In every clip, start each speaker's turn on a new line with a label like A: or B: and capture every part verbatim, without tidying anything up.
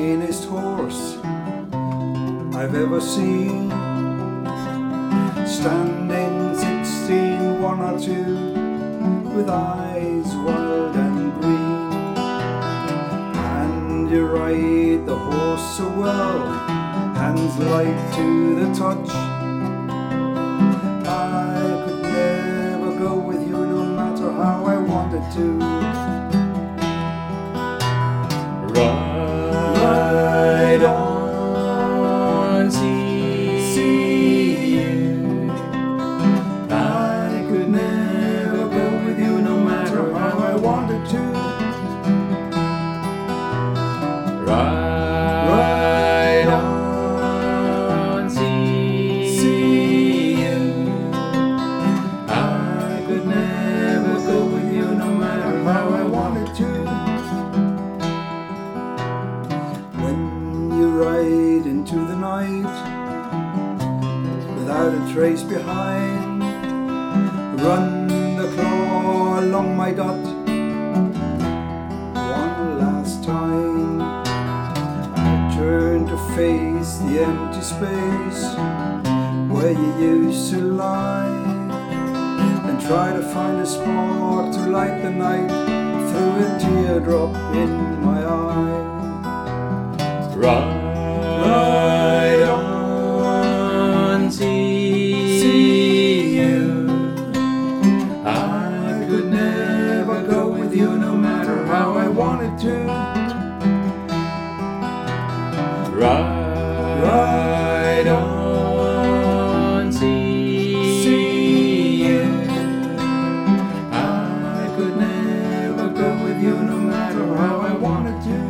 A: finest horse I've ever seen, standing sixteen, one or two, with eyes wild and green. And you ride the horse so well, hands light to the touch. I could never go with you, no matter how I wanted to.
B: Ride on, see, see you.
A: I could never go with you, no matter how I wanted to.
B: Ride on, see, see you.
A: I could never go with you, no matter how I wanted to. When you ride into the night, without a trace behind, run the claw along my gut one last time. I turn to face the empty space where you used to lie, and try to find a spark to light the night through a teardrop in my eye.
B: Ride on, see, see you.
A: I could never go with you, no matter how I wanted to.
B: Ride on, see, see you.
A: I could never go with you, no matter how I wanted to.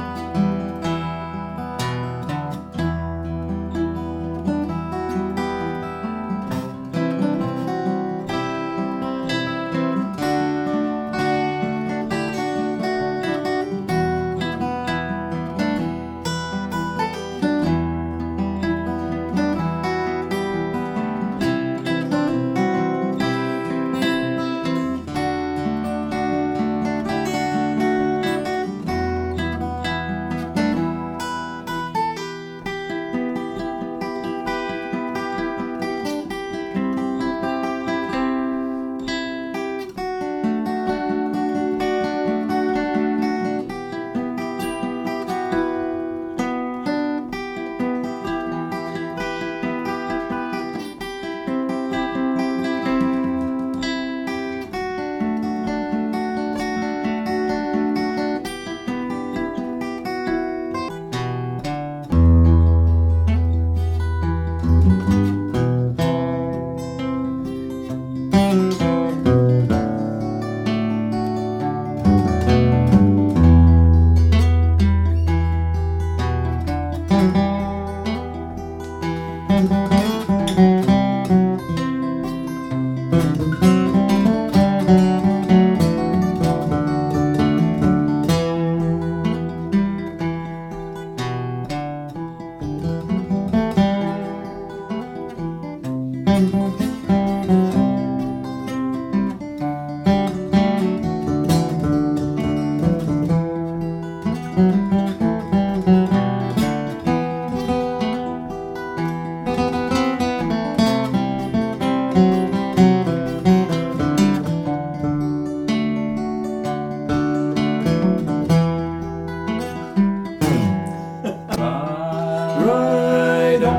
B: Ride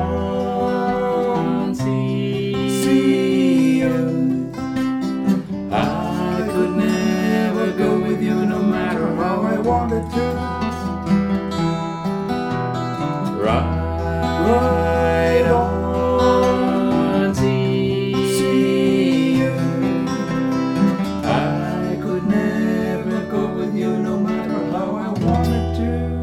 B: on, see, see you.
A: I could never go with you, no matter how I wanted to.
B: Ride on, see, see you.
A: I could never go with you, no matter how I wanted to.